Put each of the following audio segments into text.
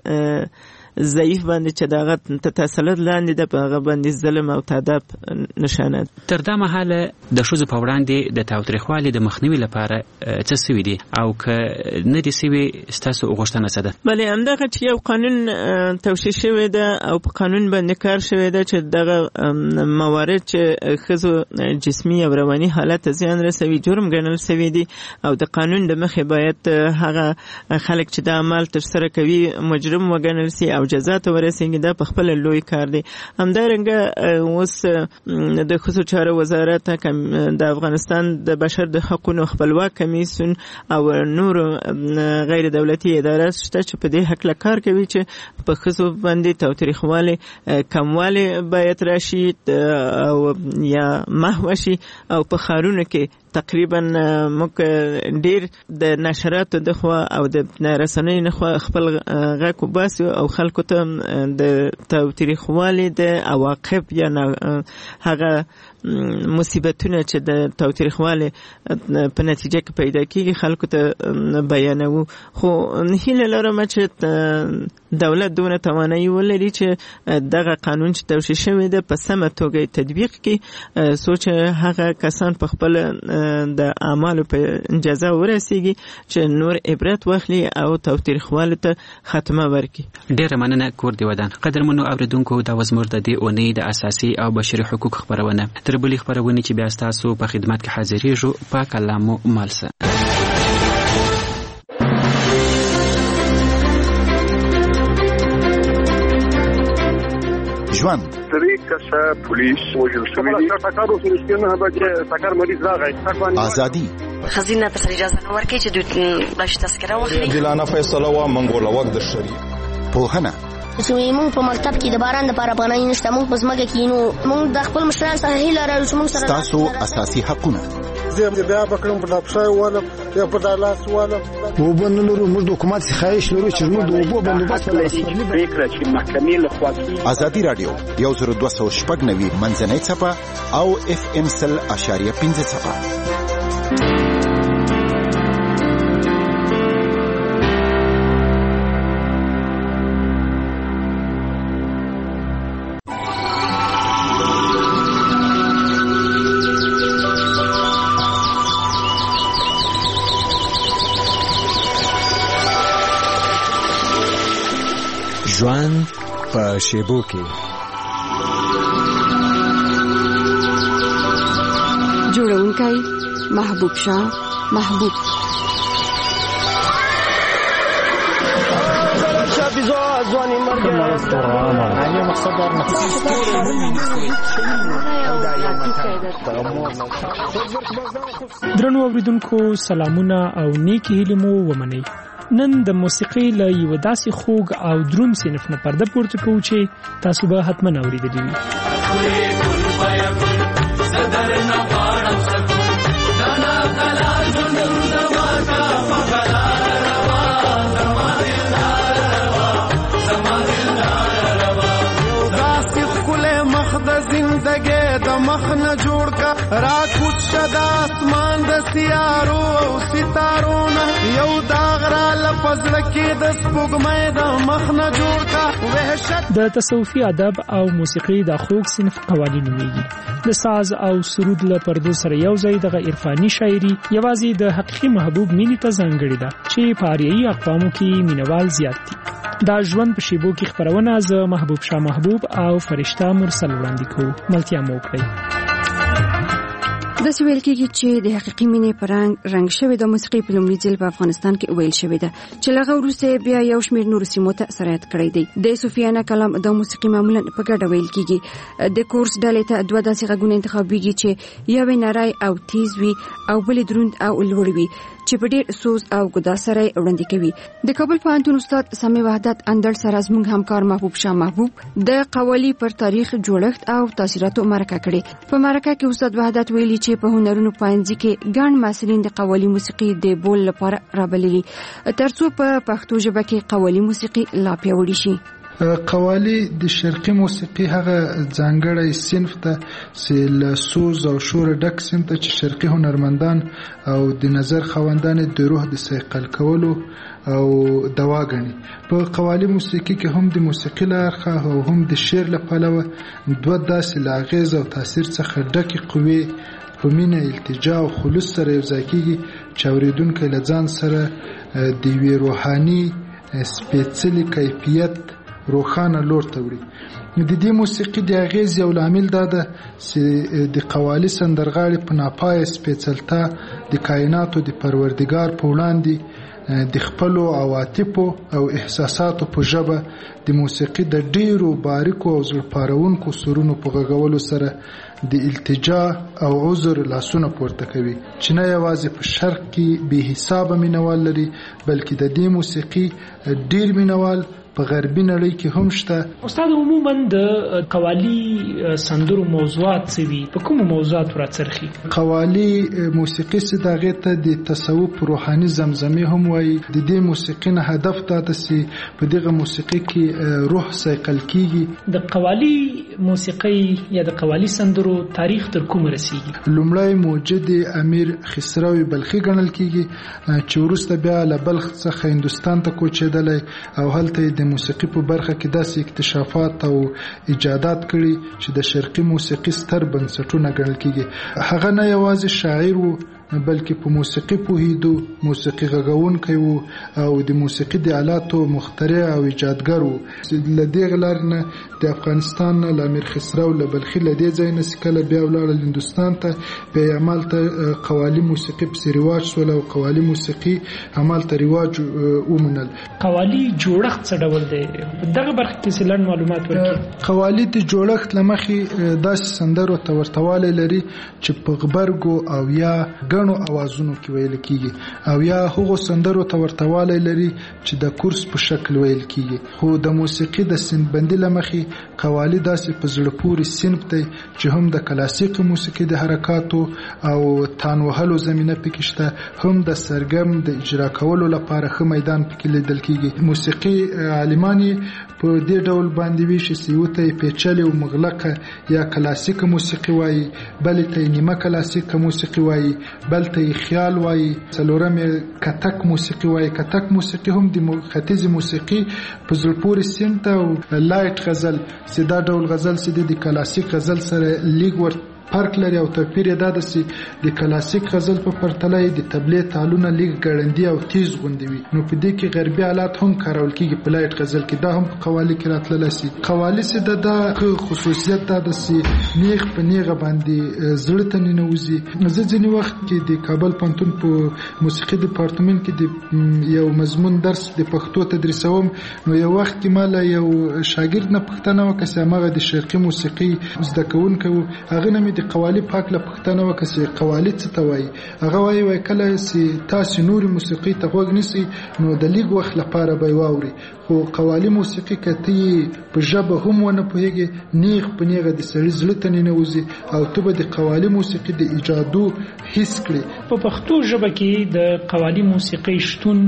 ضعیف باندې چې دغه تسلط لاندې د په هغه باندې ظلم او تعذاب نشانه. تر دا مهاله د ښځو په وړاندې د تاوتریخوالي د مخنیوي لپاره څه سوي دي او که نه دي سوي ستاسو غوښتنه څه ده؟ بلې همدغه چې یو قانون توشیح شوی ده او په قانون باندې کار شوی ده چې دغه موارد چې ښځو جسمي او رواني حالت زیان رسوي جرم ګڼل شوی دي او د قانون د مخې باید هغه خلک چې د عمل ترسره کوي مجرم وګڼل شي او جزا ته ورسیږي. دا په خپل لوی کار دی. همدارنګه اوس د ښځو چارو وزارت د افغانستان د بشر د حقوقو خپلواک کمیسیون او نور غیر دولتي ادارات شته چې په دې حق کار کوي چې په ښځو باندې تاوتریخوالی کموالی باید راشي او یا محو شي او په ښارونو کې تقریبا موږ ډیر د نشراتو د خوا او د رسنیو نه خوا خپل غږ وباسو او خلکو ته د تاوتریخوالي د عواقب یا هغه مصیبتونه چې د تاوتریخوالي په نتیجه کې پیدا کیږي خلکو ته بیانوو. خو هیله لرم چې دولت دونه توانایي ولري چې دغه قانون چې توشیح شوی ده په سمه توګه تطبیق کړي سوچ هغه کسان په خپل د اعمالو په جزا ورسیږي چې نور عبرت واخلي او تاوتریخوالي ته خاتمه ورکړي. ډیره مننه کور دی ودان. قدرمنو اوریدونکو دا وزمر د دې اونۍ د اساسي او بشري حقوق خبرونه تر بلې خبرونه چې بیا تاسو په خدمت کې حاضرېږو په کلامو مالسه. ژوند پولیس وجل شوی ازادي خزینه ته اجازه نه ورکړي چې دوی بلش تذکره واخلي. دلانه فیصله وا منګوله وخت د شری پوهنه موږ په مکتب کې د باران لپاره پناه نشته. موږ په ځمکه کې نو موږ د خپل مشران سره هیله لرو چې موږ سره تاسو اساسي حقونه زه بیا بکړم په داپشای والا یا په دالاس والا وبنلو موږ د حکومت خواهش لرو چې موږ د وبو بندوبست فکر چې محکمې له خوا ازادي رادیو 1290 منځنۍ صفه او FM 100.5 صفه. ژوند په شیبو کې جوړونکی محبوب شاه محبوب درنو اوریدونکو سلامونه او نیکی هیلې مو ومنئ. نن د موسیقۍ له یو داسې خوږ او دروند صنف نه پرده پورته کوو چې تاسو به حتما اورېدلي وي. زندګي د مخ نه جوړ کا را کوڅ شدا اسمان د سیارو او ستارو نه یو داغ را لفظ لکه د سپوږمۍ د مخ نه جوړ کا وحشت. د تصوفي ادب او موسیقي د خوږ صنف قوالی نومیږي. د ساز او سرود له پردو سره یو ځای دغه عرفاني شاعري یوازې د حقیقي محبوب مینې ته ځانګړې ده چې په اریایي اقوامو کې مینوال زیات دي. دا ژوند په شیبو کې خبرونه ز محبوب شاه محبوب او فرشته مرسل وړاندې کوو. ملتیا مو کړئ. د سویل کېږي چې د حقیقي مینې پرنګ رنګ شوی د موسیقي په لومړي ځل په افغانستان کې ویل شوی ده چې لغه وروسته بیا یو شمېر نور سیمو ته سرایت کړی دی. د صوفیانه کلام د موسیقي معمولا په ګډه ویل کېږي. د کورس ډلې ته دوه داسې غږونه انتخابېږي چې یو نری او تیز وي او بل دروند او لوړ وي چې په ډېر سوز او ګدا سره وړاندې کوي. د کابل پوهنتون استاد سامي وحدت اندړ سره زموږ همکار محبوب شاه محبوب د قوالی پر تاریخ جوړښت او تاثیراتو مرکه کړي. په مرکه کې استاد وحدت ویلي چې په هنرونو پاینځي کې ګڼ محصلین د قوالی موسیقي د بول لپاره رابللي ترڅو په پښتو ژبه کې قوالی موسیقي لا پیاوړې شي. قوالی د شرقي موسیقي هغه ځانګړی صنف ته چې له سوز او شور ډک صنف ته چې شرقي هنرمندان او د نظر خواندان د روح د صیقل کولو او دوا غني. په قوالی موسیقي کې هم د موسیقي لارخه او هم د شعر له پلوه دوه داسې لاغیز او تاثیر څخه ډکې قوي په مینه التجا او خلوص سره یو ځای کېږي چې اورېدونکی له ځان سره د یوې روحاني سپېڅلي کیفیت روښانه لور ته وړي. د دې موسیقي د اغیز یو لامل دا ده چې د قوالی سندرغاړي په ناپایه سپېڅلتا د کائناتو د پروردګار په وړاندې د خپلو عواطفو او احساساتو په ژبه د موسیقي د ډیرو باریکو او زړه سرونو په غږولو سره د التجا او عذر لاسونه پورته کوي چې نه یوازې په شرق کې به حساب مینوال لري بلکې د دې موسیقي ډیر مینوال په غربي نړۍ کې هم شته. استاد عموما د قوالی سندرو موضوعات څه وي؟ په کوم موضوعات راڅرخي؟ قوالی موسیقي چې دغه ته د تصوف روحاني زمزمه هم وایي. د دې موسیقي نه هدف دا ده چې په دغه موسیقي کې روح صیقل کیږي. د قوالی موسیقي یا د قوالی سندرو تاریخ تر کومه رسیږي؟ لومړی موجد امیر خسرو بلخي ګڼل کیږي چې وروسته بیا له بلخ څخه هندستان ته کوچېدلی او هلته د موسیقي په برخه کې داسې اکتشافات او ایجادات کړي چې د شرقي موسیقي ستر بنسټونه ګڼل کیږي. هغه نه یوازې شاعر وو بلکې په موسیقي پوهیدو، موسیقي غږونکی وو او د موسیقي د آلاتو مخترع او ایجادګر وو. له دې غلار نه د افغانستان نه له امیر خسرو له بلخي له دې ځای نه کله بیا ولاړل هندوستان ته، بیا همالته قوالی موسیقي پسې رواج شول او قوالی موسیقي همالته رواج ومنل. قوالی جوړښت څه ډول دی؟ دغه برخه کې لږ معلومات ورکړئ. قوالی د جوړښت له مخې داسې سندرو ته ورتوالی لري چې په غبرګو او یا غنو اوازونو کې ویل کیږي او یا هغو سندرو ته ورتوالی لري چې د کورس په شکل ویل کیږي. خو د موسیقي د سنبندي له مخې قوالی داسې په زړه پورې صنف دی چې هم د کلاسیک موسیقي د حرکاتو او تان وهلو زمینه پکې شته، هم د سرګرم د اجرا کولو لپاره ښه میدان پکې لیدل کیږي. موسیقي عالمان په دې ډول باندې ویشي چې یو ته پیچلې او مغلقه یا کلاسیک موسیقي وایي، بل ته نیمه کلاسیک موسیقي وایي، بل ته خیال وایي، څلورم کتک موسیقي وایي. کتک موسیقي هم د ختیځ موسیقي په زړه پورې صنف او لایټ غزل چې دا ډول غزل چې د کلاسیک غزل سره لیګ ور فرق لري او توپیر دا ده چې د کلاسیک غزل په پرتله د تبلې تالونه لیګ ګړندي او تیز غوندي وي. نو په دې کې غربي آلات هم کارول کیږي په لایټ غزل کې، دا هم په قوالی کې راتللی شي. قوالی چې د خصوصیت دا ده چې نیغ په نیغه باندې زړه ته ننوځي. زه ځینې وخت کې د کابل پوهنتون په موسیقي ډپارټمنټ کې د یو مضمون درس د پښتو تدریسوم. نو یو وخت کې ما له یو شاګرد نه پوښتنه وکړه چې هغه د شرقي موسیقي زده کوونکی و، هغه نه د قوالی پاک له پښتنه وکړه چې قوالی څه ته وایي. هغه وایي کله چې تاسو نوري موسیقي ته غوږ نیسئ نو د لیګ وخت لپاره به واوري، خو قوالی موسیقي کته په ژبه هم ونه پوهیږي، نیغ په نیغه د سړي زړه ته ننوځي او ته به د قوالی موسیقي د ایجادو حس کړي. په پښتو ژبه کې د قوالی موسیقي شتون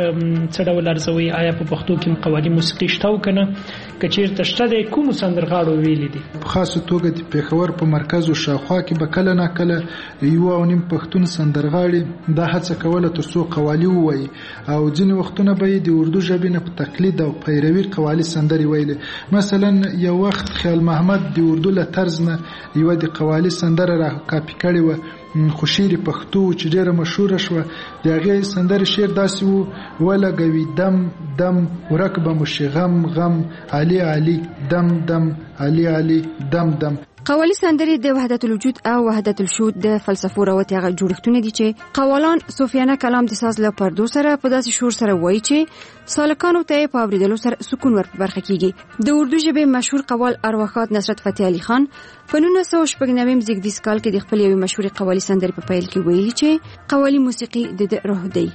څه ډول ارزوي؟ آیا په پښتو کې قوالی موسیقي شته او کنه؟ که چیرته شته د کوم سندرغاړو ویلي دي؟ په خاصه توګه د پېښور په مرکز او شاوخوا کې به کله نه کله یو او نیم پښتون سندرغاړي دا هڅه کوله ترڅو قوالی ووایي او ځینې وختونه به د اردو ژبې نه په تقلید او پیروي قوالی سندرې ویلې. مثلا یو وخت خیال محمد د اردو له طرز نه یو د قوالی سندره را کاپی کړې و، خو شعر پښتو چې ډیره مشهوره شوه. د هغې سندرې شعر داسې و: ولګوي دم دم ورک به مو شي غم غم علي علي دم دم علي علي دم دم. قوالی سندرې د وحدت الوجود او وحدت الشهود د فلسفو راوتي هغه جوړښتونه دي چې قوالان صوفیانه کلام د ساز له پردو سره په داسې شور سره وایي چې سالکانو ته په اوریدلو سره سکون ور برخه کیږي. د اردو ژبې مشهور قوال ارواښاد نصرت فتح علي خان په 1996 زیږدیز کال کې د خپل یوې مشهورې قوالی سندرې په پیل کې ویلي چې قوالی موسیقي د روح دی.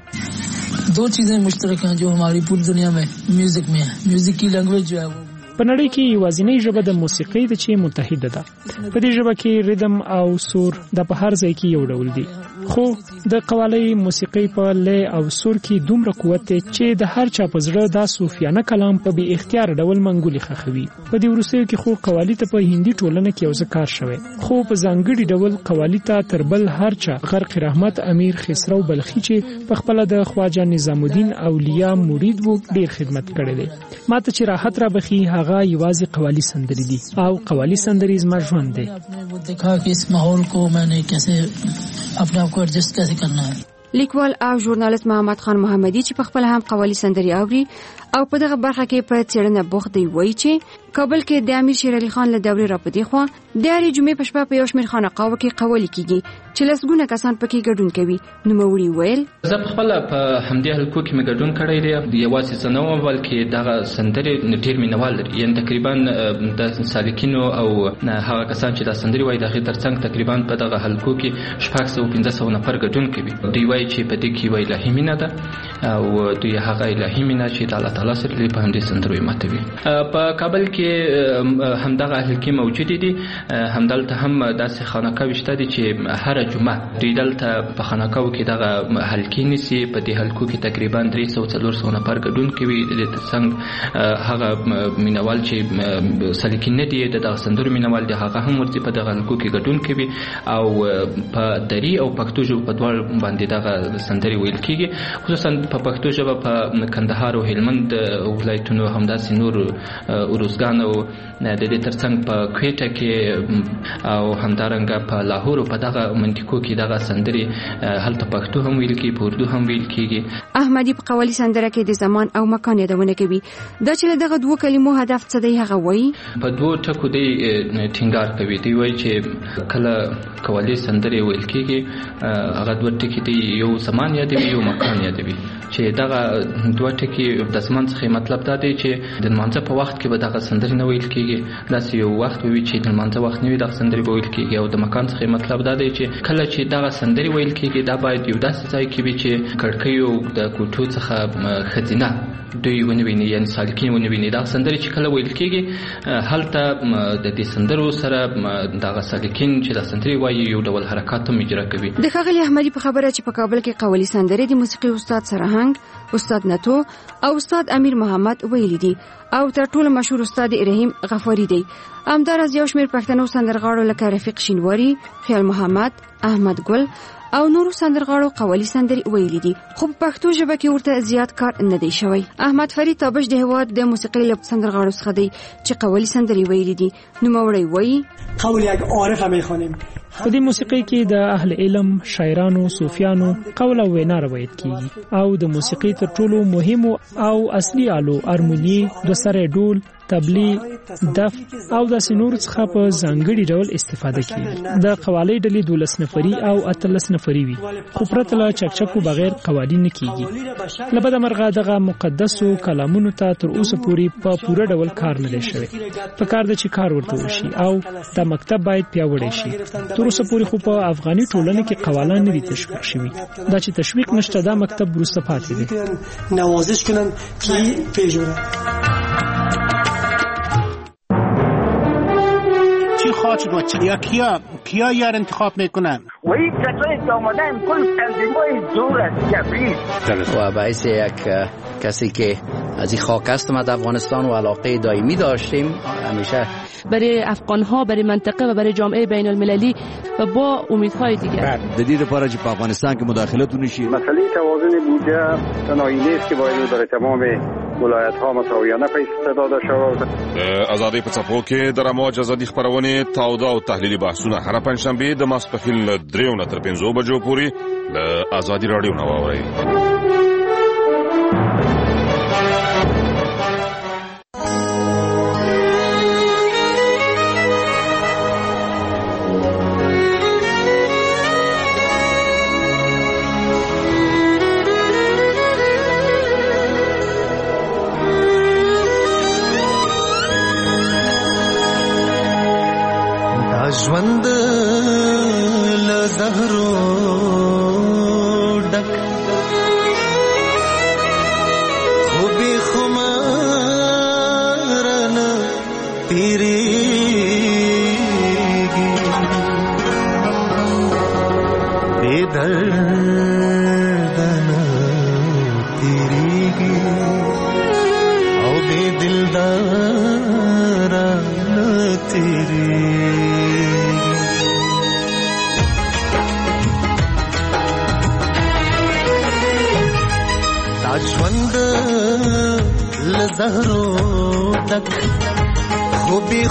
दो चीजें मुश्तरक हैं जो हमारी पूरी दुनिया में म्यूजिक में है. म्यूजिक की लैंग्वेज जो है वो په نړۍ کې یوازینۍ ژبه د موسیقۍ د چې متحده ده. په دې ژبه کې ریدم او سور د په هر ځای کې یو ډول دي. خو د قوالی موسیقي په لې او سور کې دومره قوت دی چې د هر چا په زړه دا صوفیانه کلام په بی اختیار ډول منګولي خخوي. په دې وروستیو کې خو قوالی ته په هندي ټولنه کې یو ځکار شوی، خو په ځانګړي ډول قوالی ته تربل هر چا غرق رحمت امیر خسرو بلخي چې په خپل د خواجه نظام الدین اولیاء مرید وو ډیر خدمت کړی دی. ماته چې راحت را بخي هغه یوازې قوالی سندري دي او قوالی سندري زما ژوند دی. देखा कि इस माहौल को मैंने कैसे अपने आप को एडजस्ट कैसे करना है. لیکوال او ژورنالیست محمد خان محمدي چې په خپل هم قوالی سندري اوري او په دغه برخه کې په څېړنه بوخت دی، وایي چې کابل کې د امیر شیر علي خان له دورې راپدې خو د هرې جمعې په شپه په یو شمېر خانقاوو کې قوالی کیږي چې لسګونه کسان پکې ګډون کوي. نوموړي ویل زه خپل په همدې حلقو کې مې ګډون کړی دی. یوازې زه نه وم بلکې دغه سندرې ډېر مینوال لري، یعنې تقریبا د سالکینو او هغه کسان چې دا سندرې وایي د هغې ترڅنګ تقریبا په دغه حلقو کې 600-500 نفر ګډون کوي. دوی وایي چې په دې کې یوه الهي مینه ده او دوی هغه الهي مینه چې د الله تعالی سره په همدې سندرو یې ماتوي. په کابل کې همدغه حلقې موجودې دي. همدلته هم داسې خانقاوې شته دي چې هر جمعه دوی دلته په خانقاوو کې دغه حلقې نیسي. په دې حلقو کې تقریبا 300-400 نفر ګډون کوي. د څنګ هغه مینوال چې سالکین نه دي دغه سندرو مینوال دي هغه هم ورته په دغه حلقو کې ګډون کوي او په دری او پښتو ژبه په دوه باندې دغه سندري ویل کیږي. خصوصا په پښتو ژبه په کندهار او هلمند ولایتونو همداسې نور اروزګان او د دې ترڅنګ په کوټه کې او همدارنګه په لاهور په دغه منطقو کې دغه سندري هلته پښتو هم ویل کیږي، په اردو هم ویل کیږي. احمدي په قوالی سندره کې د زمان او مکان یادونه کوي. دا چې دغه دوه کلمو هدف څه دی هغه وایي په دوه ټکو دی ټینګار کوي. دی وایي چې کله قوالی سندري ویل کیږي هغه دوه ټکي دی، یو زمان یادوي یو مکان یادوي. چې دغه دوه ټکي د زمان څخه مطلب دا دی چې د مانځه په وخت کې به دغه سندري نه ویل کیږي، داسې یو وخت وي چې د مانځه وخت نه وي دغه سندري به ویل کیږي. او د مکان څخه مطلب دا دی چې کله چې دغه سندري ویل کیږي دا باید یو داسې ځای کې وي چې کړکیو د کوټو څخه ښځینه دوی ونه ویني، یعنې سالکین ونه ویني. دغه سندري چې کله ویل کیږي هلته د دې سندرو سره دغه سالکین چې د سندري وایي یو ډول حرکات هم اجرا کوي. د ښاغلي احمدي په خبره چې په کابل کې قوالی سندري د موسیقي استاد سرهنګ، استاد نتو او استاد امیر محمد ویلي دي او تر ټولو مشهور استاد رحیم غفاری دی. همداراز یو شمېر پښتنو سندرغاړو لکه رفیق شینواری، خیال محمد، احمد ګل او نورو سندرغاړو قوالی سندري ویلي دي، خو په پښتو ژبه کې ورته زیات کار نه دی شوی. احمد فرید تابش د هواد د موسیقي له سندرغاړو څخه دی چې قوالی سندري ویلي دي. نوموړی وایي قول یک عارف میخوانیم. په دې موسیقي کې د اهل علم، شاعرانو، صوفیانو قول او وینا روایت کیږي او د موسیقي تر ټولو مهمو او اصلي آلو هارموني، دوسری ډول، تبلی، دف او د سنور څخه په ځانګړي ډول استفاده کیږي. د قوالی ډلې 12 نفري او 18 نفري وي، خو پرته له چکچکو بغیر قوالی نه کیږي. لبد مرغه دغه مقدسو کلامونو ته تر اوسه پورې په پوره ډول کار نه دی شوی. په کار د چې کار ورته وشي او د مکتب باید پیاوړی شي. تر اوسه پورې خو په افغاني ټولنه کې قوالان نه دي تشویق شوي. دا چې تشویق نشته دا مکتب وروسته پاتې دی. نوازش کنن که پیژوره خواهد شد یا کیا یار انتخاب میکنن و این کسایی که آمدن کل تنظیمای دور از کبیر و باعث یک کسی که از این خاک است ما در افغانستان و علاقه دائمی داشتیم همیشه برای افغان‌ها، برای منطقه و برای جامعه بین المللی و با امیدهای دیگر. د دې لپاره چې په افغانستان کې مداخلت ونشي. مسئله توازن بودجه تنهایی نیست که باید برای تمام ولایت‌ها مساویانه پیش داده شود. ازادي په څپو کې د رموج ازادي خبرونه تاوده او تحلیلي بحثونه هر پنځشنبه د ماسپښین 3 تر 5 بجو پورې د ازادي رادیو نو اوري. ژوند له زهرو ډک خو به خمار نه تیریږي بې درد رانه تیریږي. دا ژوند له زهرو ډک خو بې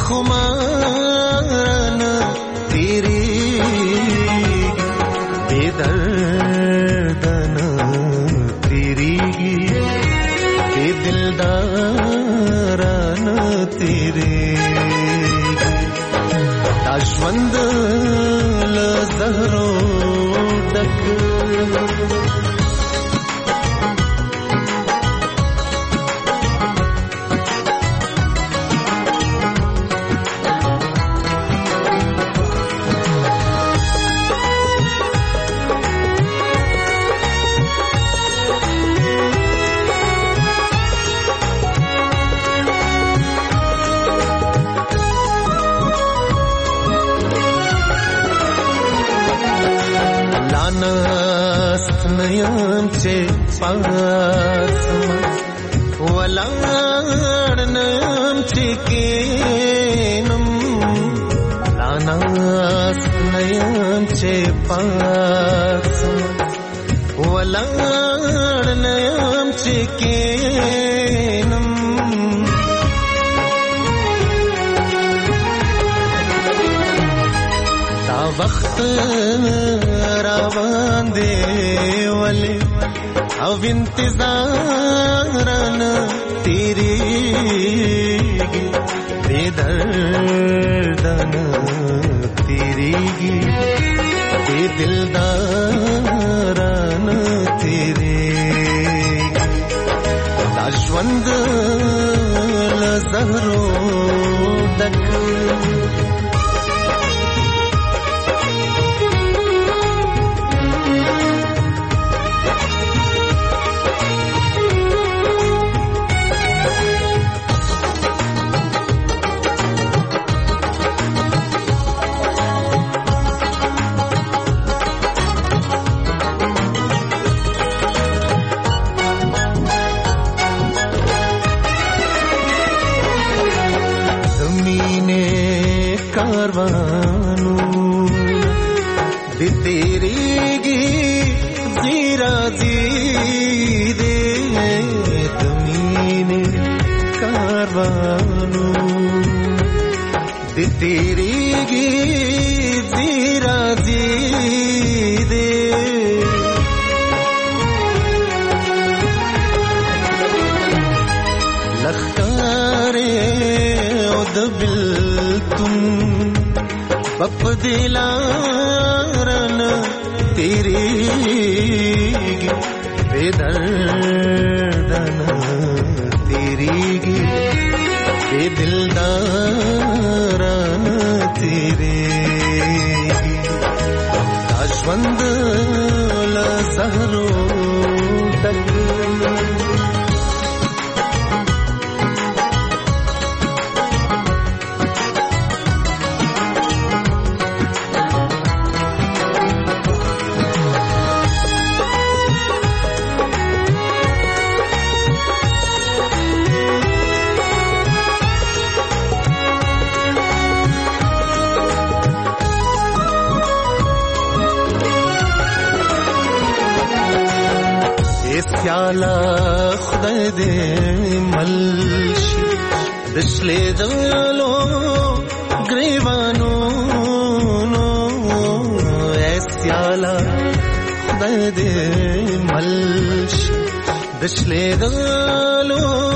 خماره تیریږي، بې درده نه تیریږي، بې دلداره نه تیریږي. دا ژوند له زهرو ډک نیم چې پاسم ولاړ نیم چې کینم، لاناست نیم چې پاسم ولاړ نیم چې کینم. دا وخت روان دی ولی او انتظارنا تیریږي، بې دردنا تیریږي، بې دلدارنا تیریږي. دا ژوند له زهرو ډک کاروانو د تیریږي زیرا زیدې د مینې کاروانو د تیریږي زیرا زیدې. لخکارې او د بلتون بپ دلارن تیریږي، بې دردن تیریږي، بې دلدارن تیریږي. دا ژوند له زهرو ډک سیالا خدای دې ملشي دشلې دلو گریوانو نو سیالا خدای دې ملشي دشلې دلو